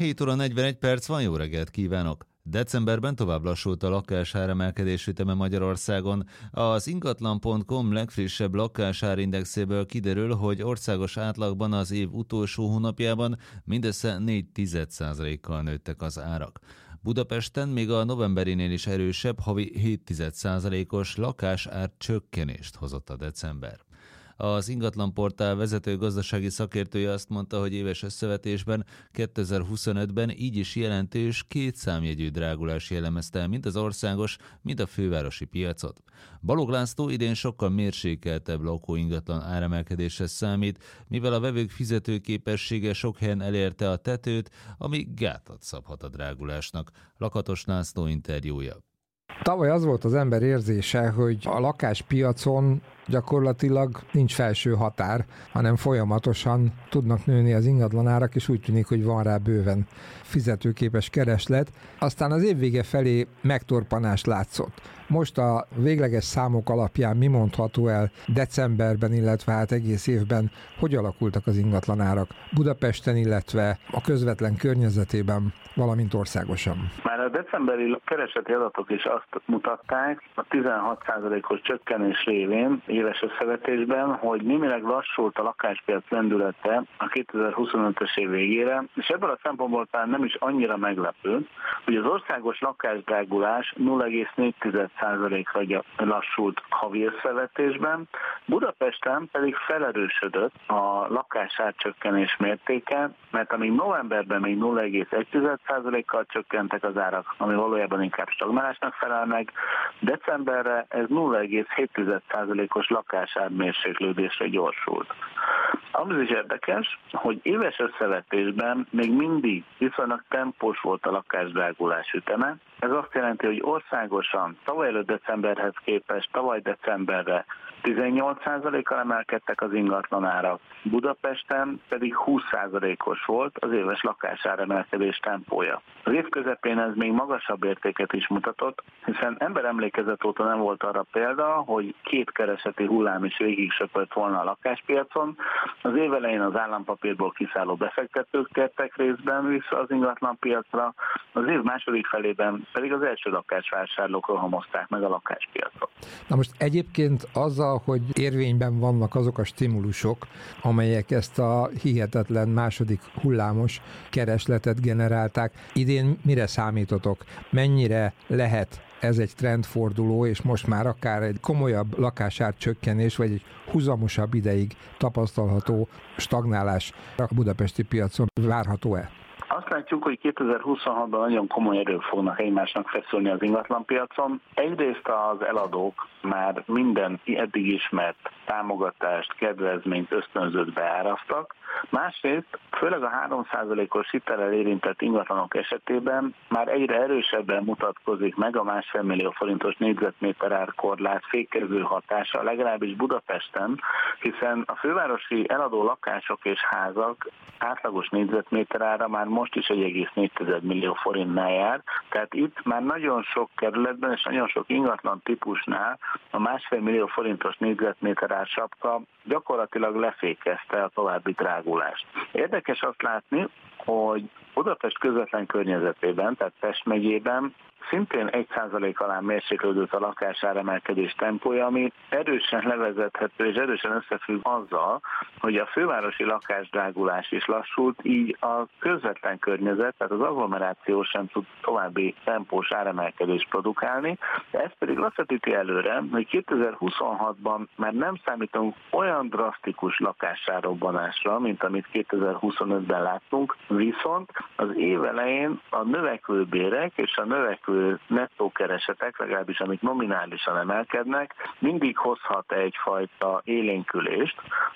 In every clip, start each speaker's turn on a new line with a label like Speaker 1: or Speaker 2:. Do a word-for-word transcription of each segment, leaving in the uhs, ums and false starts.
Speaker 1: hét óra negyvenegy perc van, jó reggelt kívánok! Decemberben tovább lassult a lakásáremelkedés üteme Magyarországon. Az ingatlan pont com legfrissebb lakásárindexéből kiderül, hogy országos átlagban az év utolsó hónapjában mindössze négy egész egy százalékkal nőttek az árak. Budapesten még a novemberinél is erősebb, havi hét egész egy százalékos lakásár csökkenést hozott a december. Az ingatlanportál vezető gazdasági szakértője azt mondta, hogy éves összevetésben kétezer-huszonötben így is jelentős két számjegyű drágulás jellemezte mind az országos, mind a fővárosi piacot. Balogh László idén sokkal mérsékeltebb lakóingatlan áremelkedésre számít, mivel a vevők fizetőképessége sok helyen elérte a tetőt, ami gátat szabhat a drágulásnak. Lakatos László interjúja.
Speaker 2: Tavaly az volt az ember érzése, hogy a lakáspiacon gyakorlatilag nincs felső határ, hanem folyamatosan tudnak nőni az ingatlanárak, és úgy tűnik, hogy van rá bőven fizetőképes kereslet. Aztán az év vége felé megtorpanás látszott. Most a végleges számok alapján mi mondható el decemberben, illetve hát egész évben, hogy alakultak az ingatlanárak Budapesten, illetve a közvetlen környezetében, valamint országosan?
Speaker 3: Már a decemberi kereseti adatok is azt mutatták, a tizenhat százalékos csökkenés révén éves összevetésben, hogy némileg lassult a lakáspiac lendülete a kétezer-huszonötös év végére, és ebből a szempontból talán nem is annyira meglepő, hogy az országos lakásdrágulás nulla egész négy százalékra lassult havi összevetésben, Budapesten pedig felerősödött a lakásárcsökkenés mértéke, mert amíg novemberben még nulla egész egy százalékkal csökkentek az árak, ami valójában inkább stagnálásnak felel meg, decemberre ez nulla egész hét százalékos lakásármérséklődésre gyorsult. Ami is érdekes, hogy éves összevetésben még mindig viszonylag tempós volt a lakásdrágulás üteme. Ez azt jelenti, hogy országosan tavaly előtt decemberhez képest tavaly decemberre tizennyolc százalékkal emelkedtek az ingatlanárak, Budapesten pedig húsz százalékos volt az éves lakásáremelkedés tempója. Az év közepén ez még magasabb értéket is mutatott, hiszen emberemlékezet óta nem volt arra példa, hogy két kereseti hullám is végig söpört volna a lakáspiacon. Az év elején az állampapírból kiszálló befektetők tértek részben vissza az ingatlanpiacra, az év második felében pedig az első lakásvásárlók rohamozták meg a lakáspiacot.
Speaker 2: Na most egyébként azzal, hogy érvényben vannak azok a stimulusok, amelyek ezt a hihetetlen második hullámos keresletet generálták, idén mire számítotok? Mennyire lehet ez egy trendforduló, és most már akár egy komolyabb lakásárcsökkenés, vagy egy huzamosabb ideig tapasztalható stagnálás a budapesti piacon várható-e?
Speaker 3: Azt látjuk, hogy kétezer-huszonhatban nagyon komoly erők fognak egymásnak feszülni az ingatlanpiacon. Egyrészt az eladók már minden eddig ismert támogatást, kedvezményt, ösztönzőt beárasztak. Másrészt, főleg a három százalékos hitelrel érintett ingatlanok esetében már egyre erősebben mutatkozik meg a másfél millió forintos négyzetméter árkorlát fékező hatása, legalábbis Budapesten, hiszen a fővárosi eladó lakások és házak átlagos négyzetméter ára már most is egy egész négy millió forintnál jár, tehát itt már nagyon sok kerületben és nagyon sok ingatlan típusnál a másfél millió forintos négyzetméter ár sapka gyakorlatilag lefékezte a további drágulást. Érdekes azt látni, hogy Budapest közvetlen környezetében, tehát Pest megyében szintén egy százalék alá mérséklődött a lakásáremelkedés tempója, ami erősen levezethető és erősen összefügg azzal, hogy a fővárosi lakásdrágulás is lassult, így a közvetlen környezet, tehát az agglomeráció sem tud további tempós áremelkedést produkálni, de ez pedig azt vetíti előre, hogy kétezer-huszonhatban már nem számítunk olyan drasztikus lakásárrobbanásra, mint amit kétezer-huszonötben láttunk, viszont az év elején a növekvő bérek és a növekvő nettó keresetek, legalábbis amik nominálisan emelkednek, mindig hozhat egyfajta élénkülést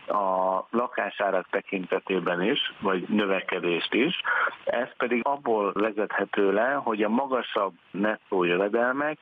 Speaker 3: a lakásárak tekintetében is, vagy növekedést is. Ez pedig abból vezethető le, hogy a magasabb nettó jövedelmek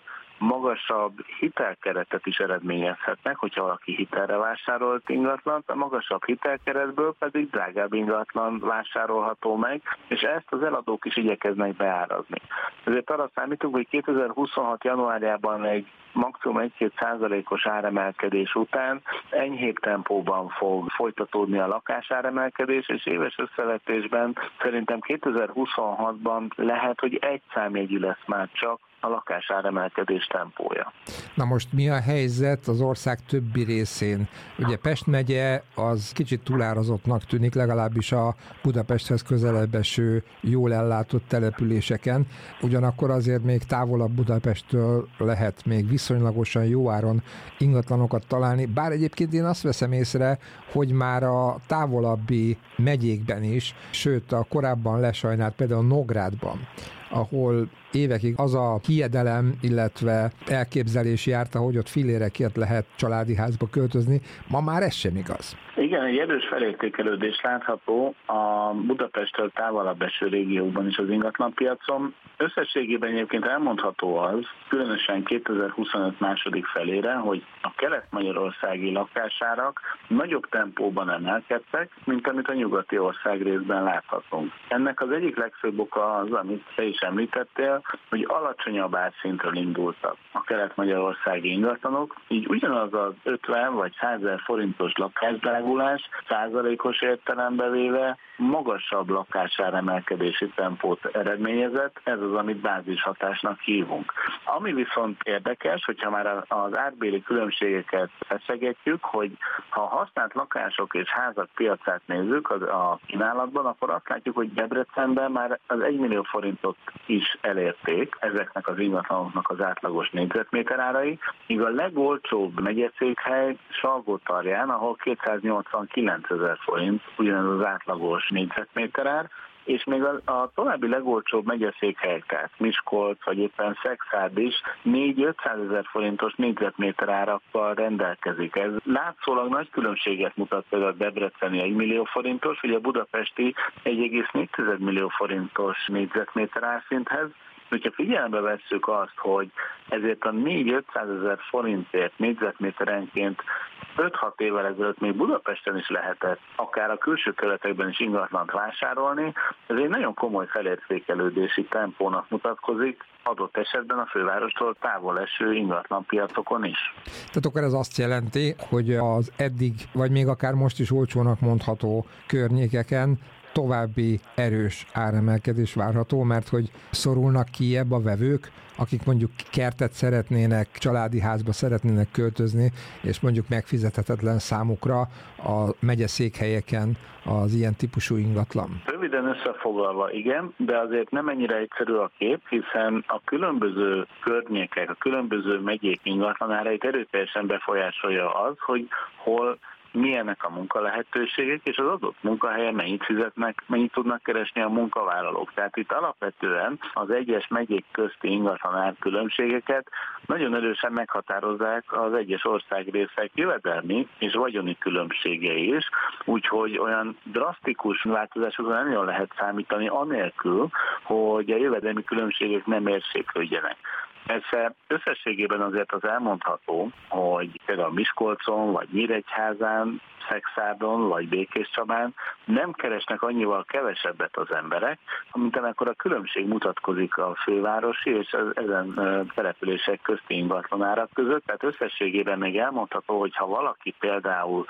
Speaker 3: magasabb hitelkeretet is eredményezhetnek, hogyha valaki hitelre vásárolt ingatlant, a magasabb hitelkeretből pedig drágább ingatlan vásárolható meg, és ezt az eladók is igyekeznek beárazni. Ezért arra számítunk, hogy kétezer-huszonhat januárjában egy maximum egy-két százalékos áremelkedés után enyhébb tempóban fog folytatódni a lakásáremelkedés, és éves összevetésben szerintem kétezer-huszonhatban lehet, hogy egy számjegyű lesz már csak a lakásáremelkedés tempója.
Speaker 2: Na most mi a helyzet az ország többi részén? Ugye Pest megye az kicsit túlárazottnak tűnik, legalábbis a Budapesthez közelebb eső, jól ellátott településeken, ugyanakkor azért még távolabb Budapesttől lehet még viszonylagosan jó áron ingatlanokat találni, bár egyébként én azt veszem észre, hogy már a távolabbi megyékben is, sőt a korábban lesajnált például Nógrádban, ahol évekig az a hiedelem, illetve elképzelés járta, hogy ott fillérekért lehet családi házba költözni, ma már ez sem igaz.
Speaker 3: Igen, egy erős felértékelődés látható a Budapesttől távolabb eső régiókban is az ingatlanpiacon. Összességében egyébként elmondható az, különösen kétezer-huszonöt második felére, hogy a kelet-magyarországi lakásárak nagyobb tempóban emelkedtek, mint amit a nyugati ország részben láthatunk. Ennek az egyik legfőbb oka az, amit te is említettél, hogy alacsonyabb árszintről indultak a kelet-magyarországi ingatlanok, így ugyanaz az ötven vagy százezer forintos lakásdrágulás százalékos értelembe véve magasabb lakásáremelkedési tempót eredményezett, ez az, amit bázishatásnak hívunk. Ami viszont érdekes, hogyha már az árbéli különbségeket feszegetjük, hogy ha a használt lakások és házak piacát nézzük az a kínálatban, akkor azt látjuk, hogy Debrecenben már az egymillió forintot is elérték ezeknek az ingatlanoknak az átlagos négyzetméter árai, míg a legolcsóbb megyeszékhely Salgótarján, ahol kétszáznyolcvankilencezer forint ugyanaz az átlagos négyzetméter ár, és még a, a további legolcsóbb megyeszékhelyek, tehát Miskolc vagy éppen Szexárd is négy-ötszázezer forintos négyzetméter árakkal rendelkezik. Ez látszólag nagy különbséget mutat például a debreceni egy millió forintos, vagy a budapesti egy egész négy millió forintos négyzetméter árszinthez. Hogyha figyelembe vesszük azt, hogy ezért a négy-ötszázezer forintért négyzetméterenként öt-hat évvel ezelőtt még Budapesten is lehetett, akár a külső kerületekben is ingatlant vásárolni, ez egy nagyon komoly felértékelődési tempónak mutatkozik, adott esetben a fővárostól távol eső ingatlanpiacokon is.
Speaker 2: Tehát akkor ez azt jelenti, hogy az eddig, vagy még akár most is olcsónak mondható környékeken további erős áremelkedés várható, mert hogy szorulnak kijebb a vevők, akik mondjuk kertet szeretnének, családi házba szeretnének költözni, és mondjuk megfizethetetlen számukra a megyeszékhelyeken az ilyen típusú ingatlan.
Speaker 3: Röviden összefoglalva igen, de azért nem ennyire egyszerű a kép, hiszen a különböző környékek, a különböző megyék ingatlanárait erőteljesen befolyásolja az, hogy hol milyenek a munkalehetőségek, és az adott munkahelyen mennyit fizetnek, mennyit tudnak keresni a munkavállalók. Tehát itt alapvetően az egyes megyék közti ingatlanár különbségeket nagyon erősen meghatározzák az egyes országrészek jövedelmi és vagyoni különbségei is, úgyhogy olyan drasztikus változásokra nem jól lehet számítani anélkül, hogy a jövedelmi különbségek nem mérséklődjenek. Persze összességében azért az elmondható, hogy például Miskolcon, vagy Nyíregyházán, Szexárdon, vagy Békéscsabán nem keresnek annyival kevesebbet az emberek, mint amikor a különbség mutatkozik a fővárosi és ezen települések közti ingatlanárak között. Tehát összességében még elmondható, hogy ha valaki például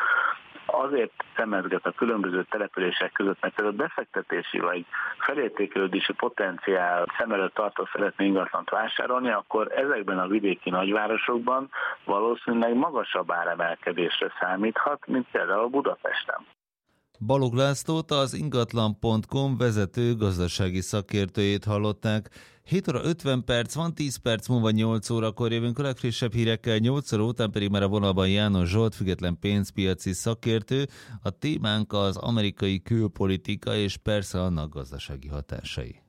Speaker 3: azért szemezget a különböző települések között, mert például befektetési vagy felértékelődési potenciál szem előtt tartva szeretné ingatlant vásárolni, akkor ezekben a vidéki nagyvárosokban valószínűleg magasabb áremelkedésre számíthat, mint például Budapesten.
Speaker 1: Balogh Lászlót, az ingatlan pont com vezető gazdasági szakértőjét hallották. hét óra ötven perc van, tíz perc múlva nyolc órakor jövünk a legfrissebb hírekkel, nyolc óra után pedig már a vonalban János Zsolt, független pénzpiaci szakértő. A témánk az amerikai külpolitika és persze annak gazdasági hatásai.